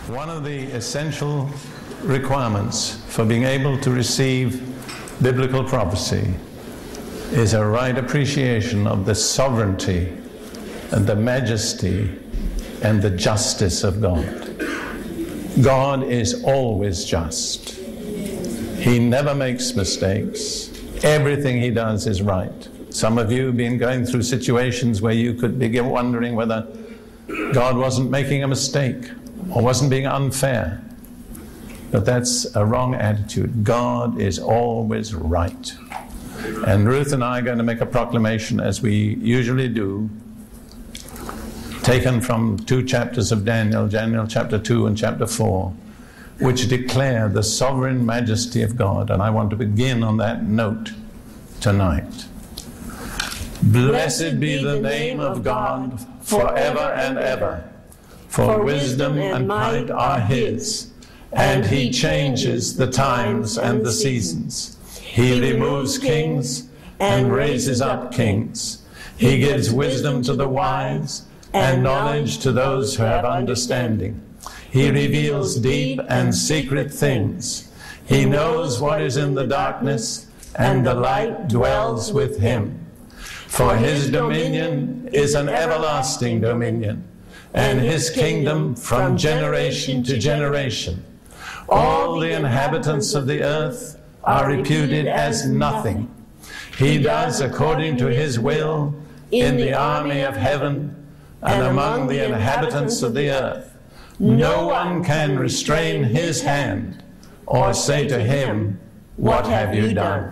One of the essential requirements for being able to receive biblical prophecy is a right appreciation of the sovereignty and the majesty and the justice of God. God is always just. He never makes mistakes. Everything he does is right. Some of you have been going through situations where you could begin wondering whether God wasn't making a mistake or wasn't being unfair. But that's a wrong attitude. God is always right. And Ruth and I are going to make a proclamation, as we usually do, taken from 2 chapters of Daniel chapter 2 and chapter 4, which declare the sovereign majesty of God. And I want to begin on that note tonight. Blessed be the name of God forever and ever, for wisdom and might are his, and he changes the times and the seasons. He removes kings and raises up kings. He gives wisdom to the wise and knowledge to those who have understanding. He reveals deep and secret things. He knows what is in the darkness, and the light dwells with him. For his dominion is an everlasting dominion, and his kingdom from generation to generation. All the inhabitants of the earth are reputed as nothing. He does according to his will in the army of heaven and among the inhabitants of the earth. No one can restrain his hand or say to him, "What have you done?"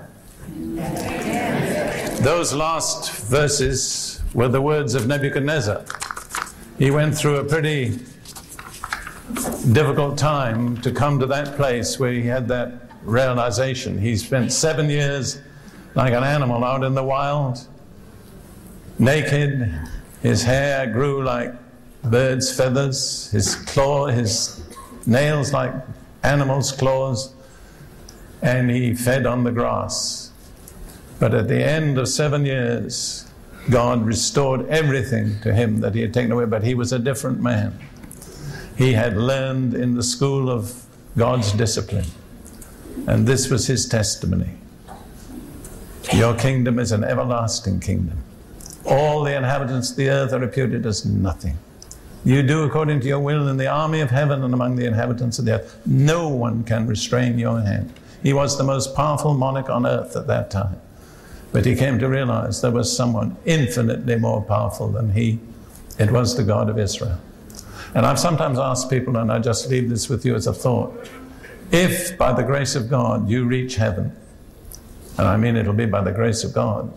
Those last verses were the words of Nebuchadnezzar. He went through a pretty difficult time to come to that place where he had that realization. He spent 7 years like an animal out in the wild, naked. His hair grew like birds' feathers, his nails like animals' claws, and he fed on the grass. But at the end of 7 years, God restored everything to him that he had taken away, but he was a different man. He had learned in the school of God's discipline, and this was his testimony. Your kingdom is an everlasting kingdom. All the inhabitants of the earth are reputed as nothing. You do according to your will in the army of heaven and among the inhabitants of the earth. No one can restrain your hand. He was the most powerful monarch on earth at that time. But he came to realize there was someone infinitely more powerful than he. It was the God of Israel. And I've sometimes asked people, and I just leave this with you as a thought, if by the grace of God you reach heaven, and I mean it'll be by the grace of God,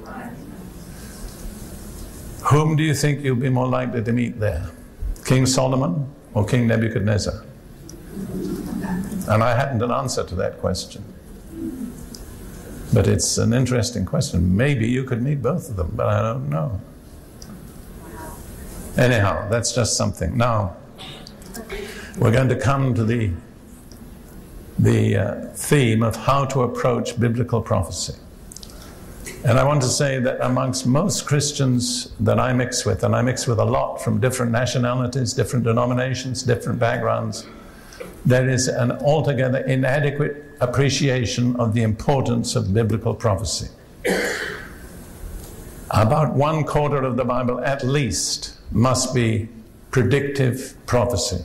whom do you think you'll be more likely to meet there? King Solomon or King Nebuchadnezzar? And I hadn't an answer to that question. But it's an interesting question. Maybe you could meet both of them, but I don't know. Anyhow, that's just something. Now, we're going to come to the theme of how to approach biblical prophecy. And I want to say that amongst most Christians that I mix with, and I mix with a lot from different nationalities, different denominations, different backgrounds, there is an altogether inadequate appreciation of the importance of biblical prophecy. About 1/4 of the Bible, at least, must be predictive prophecy.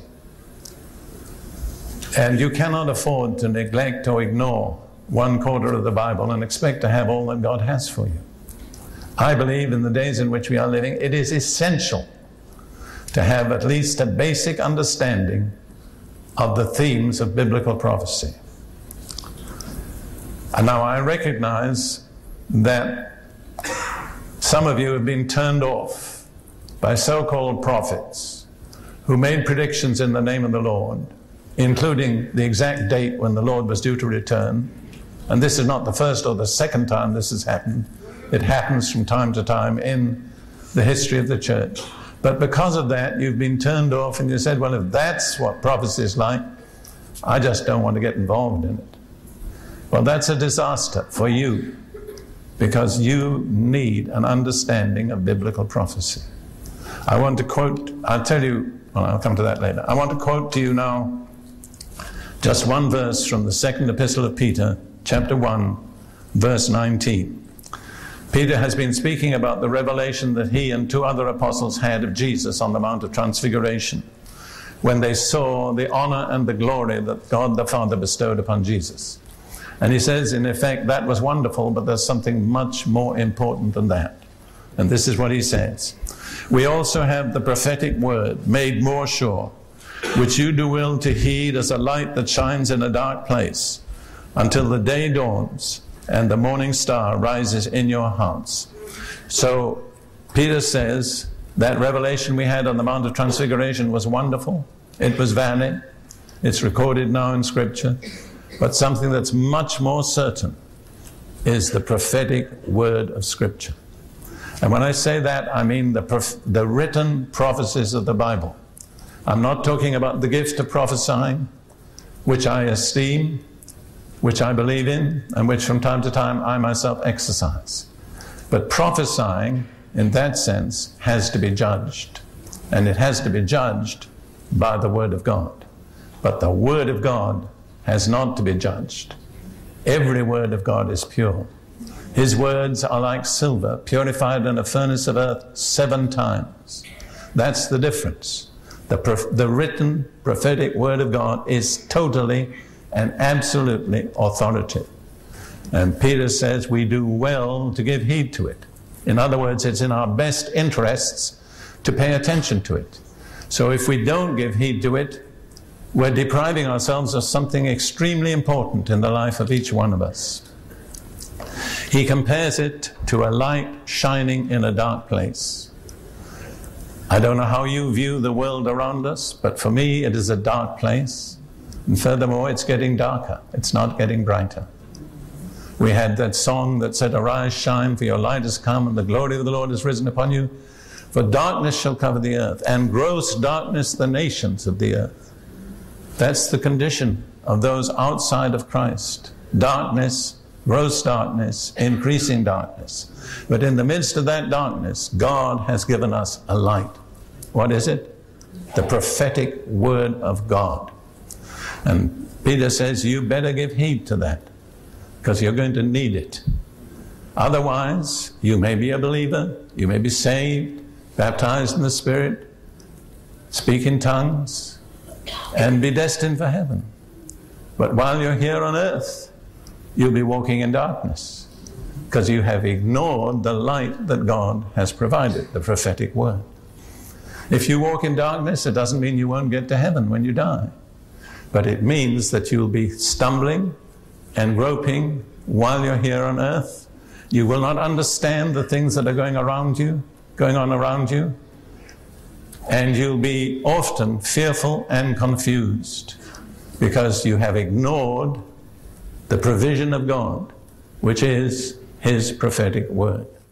And you cannot afford to neglect or ignore 1/4 of the Bible and expect to have all that God has for you. I believe in the days in which we are living, it is essential to have at least a basic understanding of the themes of biblical prophecy. And now I recognize that some of you have been turned off by so-called prophets who made predictions in the name of the Lord, including the exact date when the Lord was due to return. And this is not the first or the second time this has happened. It happens from time to time in the history of the church. But because of that, you've been turned off and you said, well, if that's what prophecy is like, I just don't want to get involved in it. Well, that's a disaster for you, because you need an understanding of biblical prophecy. I want to quote, I'll tell you Well, I'll come to that later. I want to quote to you now just one verse from the second epistle of Peter, chapter 1, verse 19. Peter has been speaking about the revelation that he and two other apostles had of Jesus on the Mount of Transfiguration, when they saw the honor and the glory that God the Father bestowed upon Jesus. And he says, in effect, that was wonderful, but there's something much more important than that. And this is what he says. We also have the prophetic word made more sure, which you do will to heed as a light that shines in a dark place, until the day dawns and the morning star rises in your hearts. So Peter says that revelation we had on the Mount of Transfiguration was wonderful. It was valid. It's recorded now in Scripture. But something that's much more certain is the prophetic word of Scripture. And when I say that, I mean the written prophecies of the Bible. I'm not talking about the gift of prophesying, which I esteem, which I believe in, and which from time to time I myself exercise. But prophesying, in that sense, has to be judged. And it has to be judged by the Word of God. But the Word of God has not to be judged. Every word of God is pure. His words are like silver, purified in a furnace of earth 7 times. That's the difference. The written prophetic word of God is totally and absolutely authoritative. And Peter says we do well to give heed to it. In other words, it's in our best interests to pay attention to it. So if we don't give heed to it, we're depriving ourselves of something extremely important in the life of each one of us. He compares it to a light shining in a dark place. I don't know how you view the world around us, but for me it is a dark place. And furthermore, it's getting darker. It's not getting brighter. We had that song that said, "Arise, shine, for your light has come, and the glory of the Lord has risen upon you. For darkness shall cover the earth, and gross darkness the nations of the earth." That's the condition of those outside of Christ. Darkness, gross darkness, increasing darkness. But in the midst of that darkness, God has given us a light. What is it? The prophetic word of God. And Peter says, you better give heed to that, because you're going to need it. Otherwise, you may be a believer, you may be saved, baptized in the Spirit, speak in tongues, and be destined for heaven. But while you're here on earth, you'll be walking in darkness, because you have ignored the light that God has provided, the prophetic word. If you walk in darkness, it doesn't mean you won't get to heaven when you die. But it means that you'll be stumbling and groping while you're here on earth. You will not understand the things that are going on around you. And you'll be often fearful and confused because you have ignored the provision of God, which is His prophetic word.